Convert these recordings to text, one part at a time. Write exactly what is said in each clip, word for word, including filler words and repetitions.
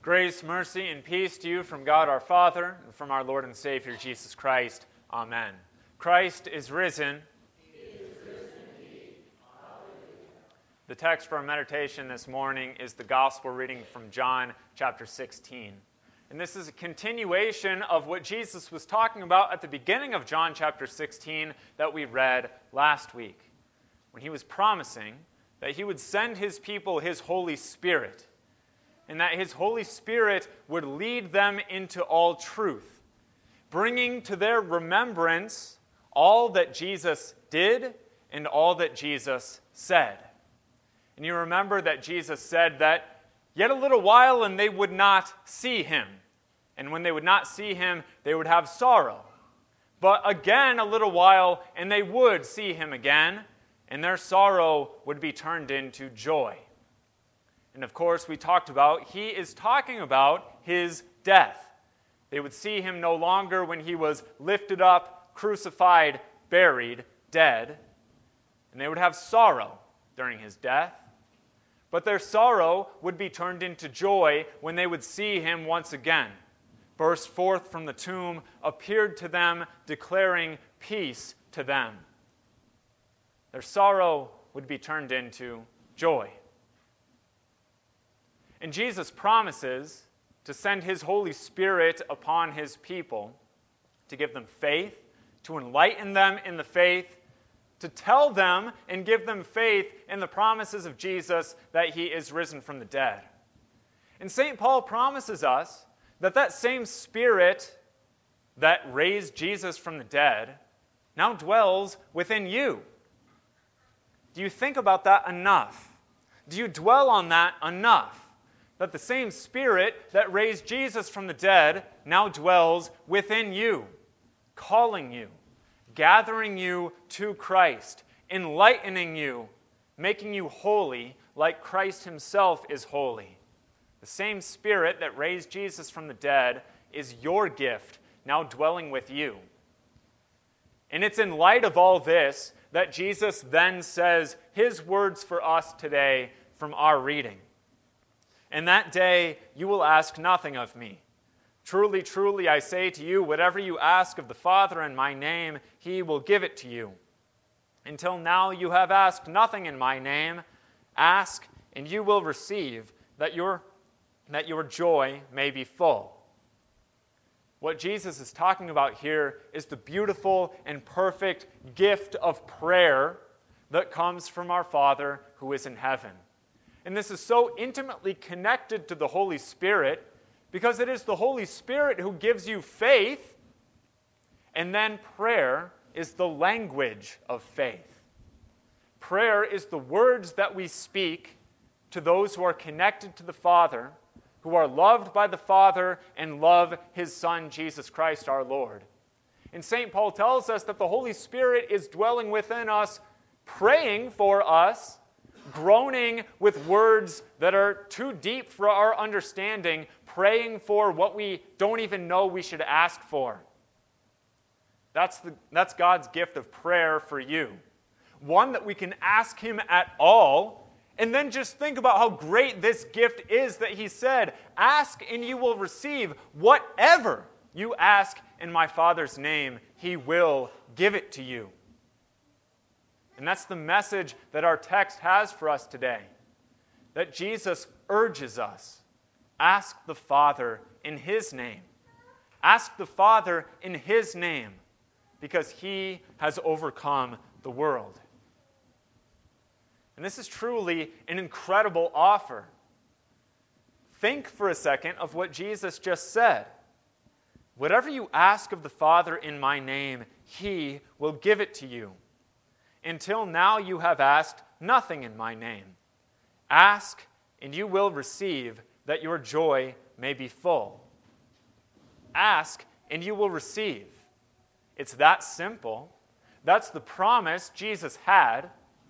Grace, mercy, and peace to you from God our Father and from our Lord and Savior Jesus Christ. Amen. Christ is risen. He is risen indeed. Hallelujah. The text for our meditation this morning is the Gospel reading from John chapter sixteen. And this is a continuation of what Jesus was talking about at the beginning of John chapter sixteen that we read last week, when he was promising that he would send his people his Holy Spirit, and that his Holy Spirit would lead them into all truth, bringing to their remembrance all that Jesus did and all that Jesus said. And you remember that Jesus said that yet a little while and they would not see him. And when they would not see him, they would have sorrow. But again a little while and they would see him again, and their sorrow would be turned into joy. And of course, we talked about, he is talking about his death. They would see him no longer when he was lifted up, crucified, buried, dead. And they would have sorrow during his death. But their sorrow would be turned into joy when they would see him once again, burst forth from the tomb, appeared to them, declaring peace to them. Their sorrow would be turned into joy. And Jesus promises to send his Holy Spirit upon his people, to give them faith, to enlighten them in the faith, to tell them and give them faith in the promises of Jesus that he is risen from the dead. And Saint Paul promises us that that same Spirit that raised Jesus from the dead now dwells within you. Do you think about that enough? Do you dwell on that enough? That the same Spirit that raised Jesus from the dead now dwells within you, calling you, gathering you to Christ, enlightening you, making you holy like Christ himself is holy. The same Spirit that raised Jesus from the dead is your gift now dwelling with you. And it's in light of all this that Jesus then says his words for us today from our reading. "In that day you will ask nothing of me. Truly, truly, I say to you, whatever you ask of the Father in my name, he will give it to you. Until now you have asked nothing in my name. Ask, and you will receive, that your, that your joy may be full." What Jesus is talking about here is the beautiful and perfect gift of prayer that comes from our Father who is in heaven. And this is so intimately connected to the Holy Spirit because it is the Holy Spirit who gives you faith, and then prayer is the language of faith. Prayer is the words that we speak to those who are connected to the Father, who are loved by the Father and love his Son, Jesus Christ our Lord. And Saint Paul tells us that the Holy Spirit is dwelling within us, praying for us, groaning with words that are too deep for our understanding, praying for what we don't even know we should ask for. That's, the, that's God's gift of prayer for you. One that we can ask him at all, and then just think about how great this gift is that he said, "Ask and you will receive whatever you ask in my Father's name, he will give it to you." And that's the message that our text has for us today. That Jesus urges us, ask the Father in his name. Ask the Father in his name, because he has overcome the world. And this is truly an incredible offer. Think for a second of what Jesus just said. "Whatever you ask of the Father in my name, he will give it to you. Until now you have asked nothing in my name. Ask, and you will receive, that your joy may be full." Ask, and you will receive. It's that simple. That's the promise Jesus had.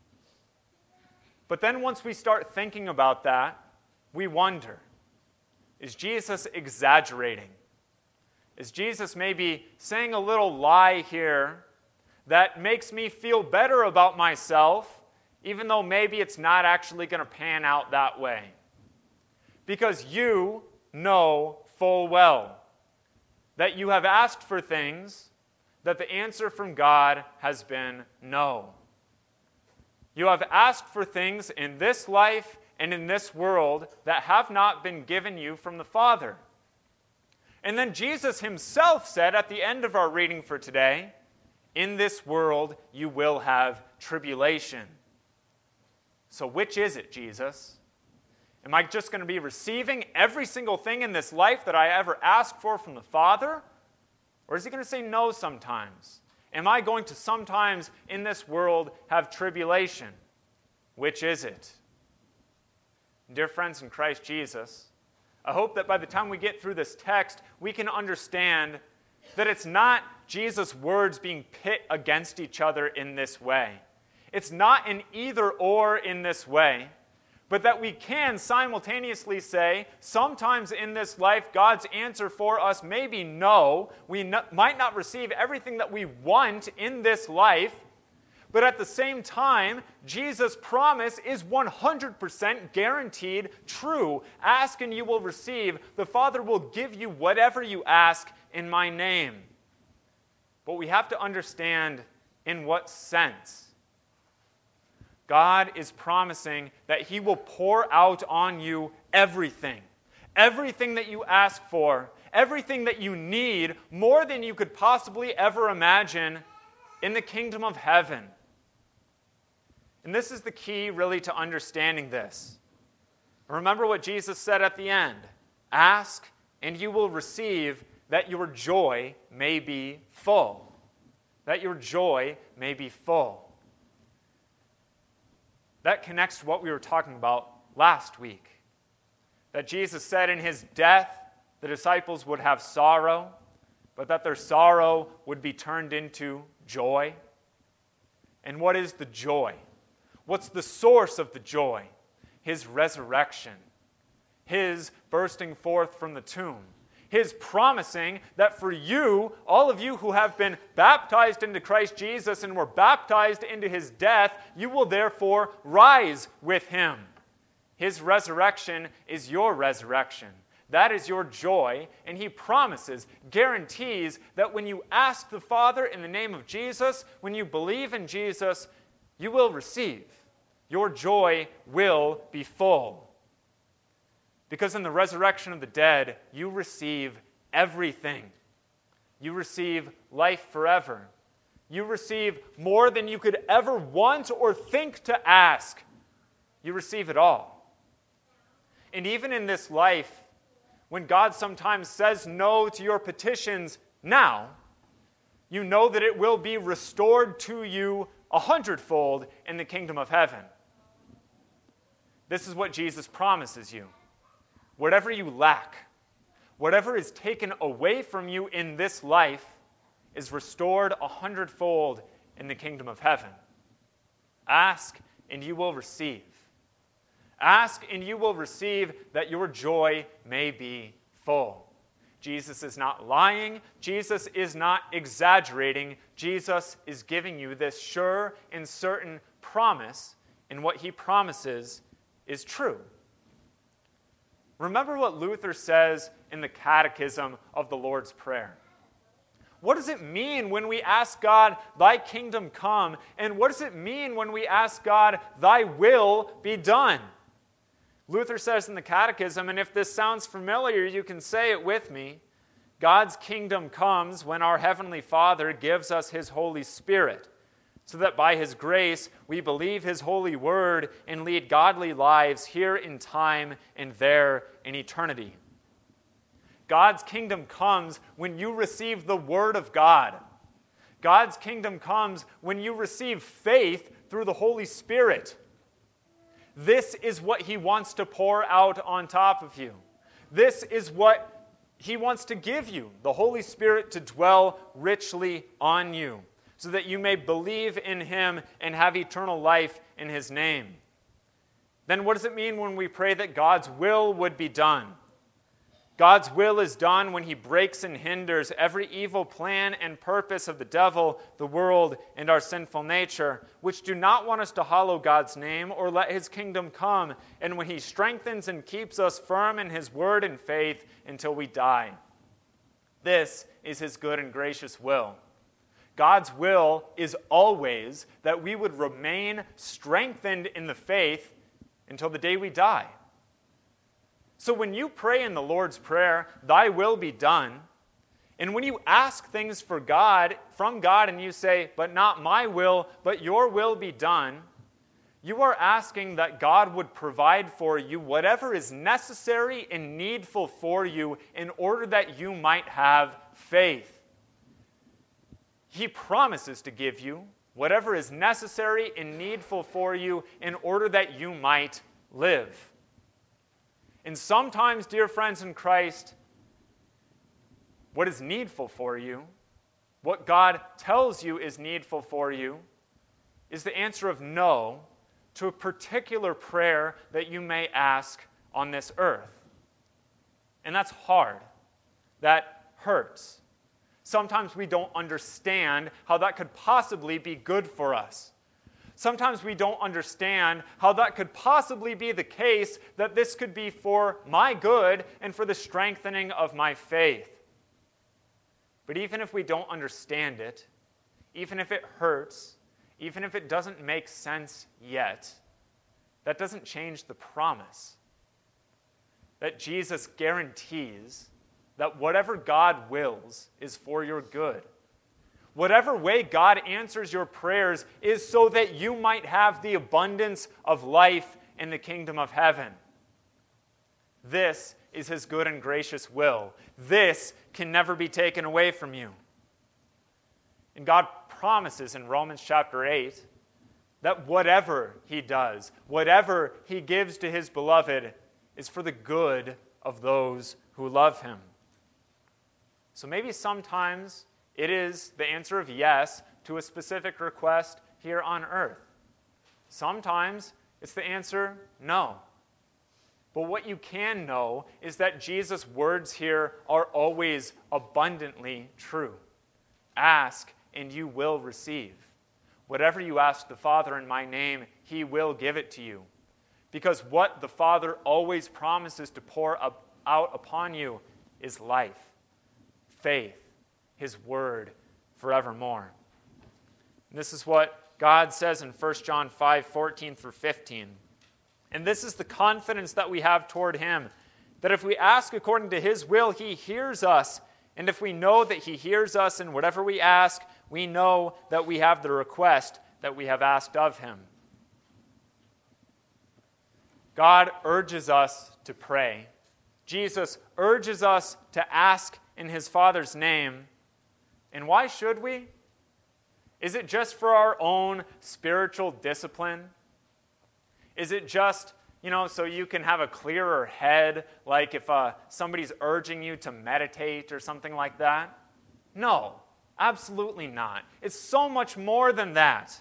But then once we start thinking about that, we wonder, is Jesus exaggerating? Is Jesus maybe saying a little lie here that makes me feel better about myself, even though maybe it's not actually going to pan out that way? Because you know full well that you have asked for things, that the answer from God has been no. You have asked for things in this life and in this world that have not been given you from the Father. And then Jesus himself said at the end of our reading for today, in this world you will have tribulation. So which is it, Jesus? Am I just going to be receiving every single thing in this life that I ever asked for from the Father? Or is he going to say no sometimes? Am I going to sometimes in this world have tribulation? Which is it? Dear friends in Christ Jesus, I hope that by the time we get through this text, we can understand that it's not Jesus' words being pit against each other in this way. It's not an either-or in this way, but that we can simultaneously say, sometimes in this life, God's answer for us may be no. We no, might not receive everything that we want in this life, but at the same time, Jesus' promise is one hundred percent guaranteed true. Ask and you will receive. The Father will give you whatever you ask in my name. But we have to understand in what sense. God is promising that he will pour out on you everything. Everything that you ask for, everything that you need, more than you could possibly ever imagine in the kingdom of heaven. And this is the key, really, to understanding this. Remember what Jesus said at the end. Ask, and you will receive, that your joy may be full. That your joy may be full. That connects to what we were talking about last week. That Jesus said in his death, the disciples would have sorrow, but that their sorrow would be turned into joy. And what is the joy? What's the source of the joy? His resurrection. His bursting forth from the tomb. His promising that for you, all of you who have been baptized into Christ Jesus and were baptized into his death, you will therefore rise with him. His resurrection is your resurrection. That is your joy, and he promises, guarantees that when you ask the Father in the name of Jesus, when you believe in Jesus, you will receive. Your joy will be full. Because in the resurrection of the dead, you receive everything. You receive life forever. You receive more than you could ever want or think to ask. You receive it all. And even in this life, when God sometimes says no to your petitions now, you know that it will be restored to you a hundredfold in the kingdom of heaven. This is what Jesus promises you. Whatever you lack, whatever is taken away from you in this life, is restored a hundredfold in the kingdom of heaven. Ask, and you will receive. Ask, and you will receive that your joy may be full. Jesus is not lying. Jesus is not exaggerating. Jesus is giving you this sure and certain promise, and what he promises is true. Remember what Luther says in the Catechism of the Lord's Prayer. What does it mean when we ask God, thy kingdom come? And what does it mean when we ask God, thy will be done? Luther says in the Catechism, and if this sounds familiar, you can say it with me, God's kingdom comes when our Heavenly Father gives us his Holy Spirit, so that by his grace we believe his holy word and lead godly lives here in time and there in eternity. God's kingdom comes when you receive the word of God. God's kingdom comes when you receive faith through the Holy Spirit. This is what he wants to pour out on top of you. This is what he wants to give you, the Holy Spirit to dwell richly on you, so that you may believe in him and have eternal life in his name. Then what does it mean when we pray that God's will would be done? God's will is done when he breaks and hinders every evil plan and purpose of the devil, the world, and our sinful nature, which do not want us to hallow God's name or let his kingdom come, and when he strengthens and keeps us firm in his word and faith until we die. This is his good and gracious will. God's will is always that we would remain strengthened in the faith until the day we die. So when you pray in the Lord's Prayer, thy will be done, and when you ask things for God, from God, and you say, but not my will, but your will be done, you are asking that God would provide for you whatever is necessary and needful for you in order that you might have faith. He promises to give you whatever is necessary and needful for you in order that you might live. And sometimes, dear friends in Christ, what is needful for you, what God tells you is needful for you, is the answer of no to a particular prayer that you may ask on this earth. And that's hard. That hurts. Sometimes we don't understand how that could possibly be good for us. Sometimes we don't understand how that could possibly be the case, that this could be for my good and for the strengthening of my faith. But even if we don't understand it, even if it hurts, even if it doesn't make sense yet, that doesn't change the promise that Jesus guarantees that whatever God wills is for your good. Whatever way God answers your prayers is so that you might have the abundance of life in the kingdom of heaven. This is his good and gracious will. This can never be taken away from you. And God promises in Romans chapter eight that whatever he does, whatever he gives to his beloved, is for the good of those who love him. So maybe sometimes it is the answer of yes to a specific request here on earth. Sometimes it's the answer no. But what you can know is that Jesus' words here are always abundantly true. Ask and you will receive. Whatever you ask the Father in my name, he will give it to you. Because what the Father always promises to pour out upon you is life, faith, his word forevermore. And this is what God says in First John five, fourteen through fifteen. And this is the confidence that we have toward him, that if we ask according to his will, he hears us. And if we know that he hears us in whatever we ask, we know that we have the request that we have asked of him. God urges us to pray. Jesus urges us to ask in his Father's name. And why should we? Is it just for our own spiritual discipline? Is it just, you know, so you can have a clearer head, like if uh, somebody's urging you to meditate or something like that? No, absolutely not. It's so much more than that.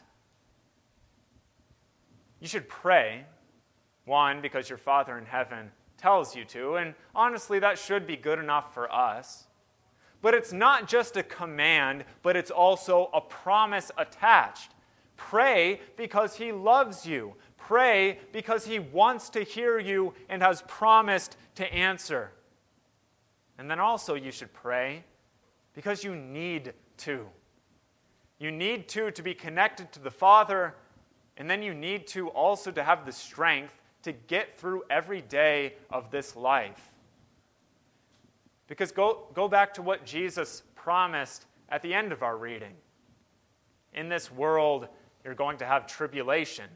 You should pray, one, because your Father in heaven tells you to, and honestly, that should be good enough for us. But it's not just a command, but it's also a promise attached. Pray because he loves you. Pray because he wants to hear you and has promised to answer. And then also you should pray because you need to. You need to to be connected to the Father, and then you need to also to have the strength to get through every day of this life. Because go, go back to what Jesus promised at the end of our reading. In this world, you're going to have tribulation.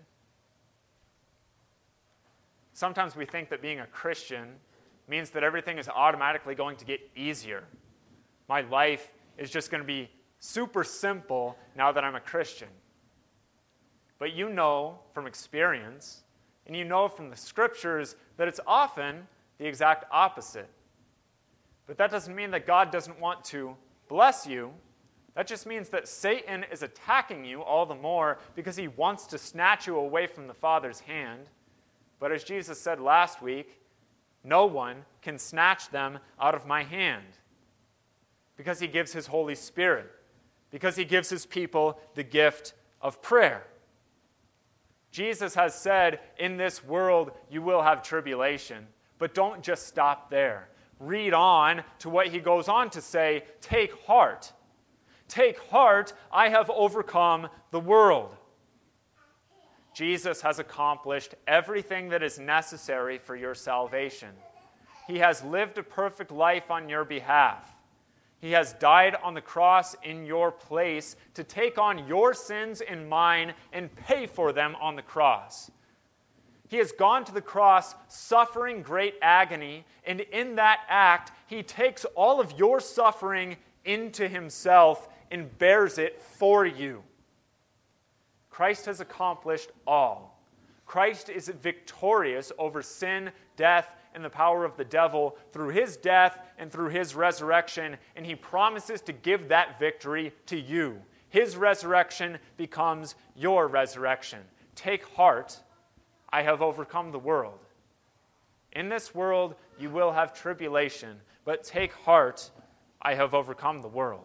Sometimes we think that being a Christian means that everything is automatically going to get easier. My life is just going to be super simple now that I'm a Christian. But you know from experience, and you know from the scriptures, that it's often the exact opposite. But that doesn't mean that God doesn't want to bless you. That just means that Satan is attacking you all the more because he wants to snatch you away from the Father's hand. But as Jesus said last week, No one can snatch them out of my hand. Because he gives his Holy Spirit. Because he gives his people the gift of prayer. Jesus has said, in this world you will have tribulation. But don't just stop there. Read on to what he goes on to say, take heart. Take heart, I have overcome the world. Jesus has accomplished everything that is necessary for your salvation. He has lived a perfect life on your behalf. He has died on the cross in your place to take on your sins and mine and pay for them on the cross. He has gone to the cross suffering great agony, and in that act, he takes all of your suffering into himself and bears it for you. Christ has accomplished all. Christ is victorious over sin, death, and the power of the devil through his death and through his resurrection, and he promises to give that victory to you. His resurrection becomes your resurrection. Take heart, I have overcome the world. In this world you will have tribulation, but take heart, I have overcome the world.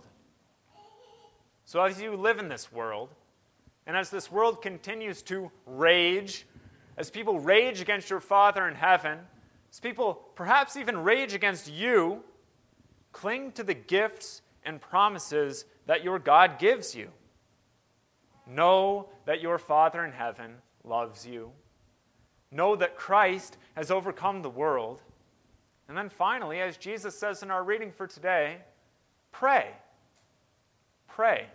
So as you live in this world, and as this world continues to rage, as people rage against your Father in heaven, as people perhaps even rage against you, cling to the gifts and promises that your God gives you. Know that your Father in heaven loves you. Know that Christ has overcome the world. And then finally, as Jesus says in our reading for today, pray. Pray.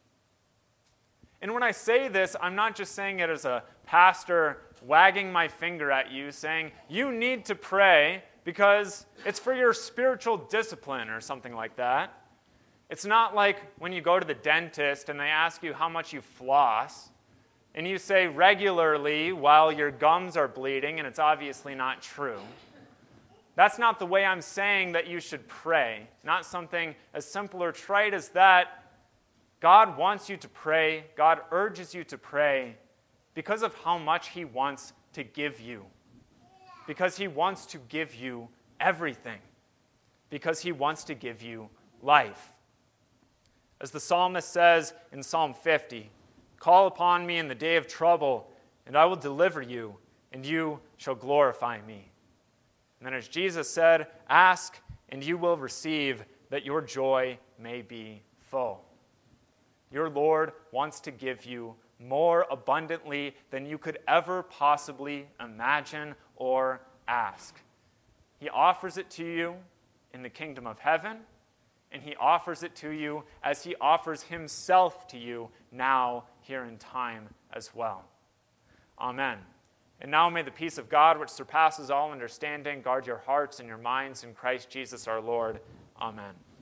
And when I say this, I'm not just saying it as a pastor wagging my finger at you, saying, you need to pray because it's for your spiritual discipline or something like that. It's not like when you go to the dentist and they ask you how much you floss, and you say regularly while your gums are bleeding, and it's obviously not true. That's not the way I'm saying that you should pray. Not something as simple or trite as that. God wants you to pray. God urges you to pray because of how much he wants to give you. Because he wants to give you everything. Because he wants to give you life. As the psalmist says in Psalm fifty, call upon me in the day of trouble, and I will deliver you, and you shall glorify me. And then as Jesus said, ask, and you will receive, that your joy may be full. Your Lord wants to give you more abundantly than you could ever possibly imagine or ask. He offers it to you in the kingdom of heaven, and he offers it to you as he offers himself to you now, here in time as well. Amen. And now may the peace of God, which surpasses all understanding, guard your hearts and your minds in Christ Jesus our Lord. Amen.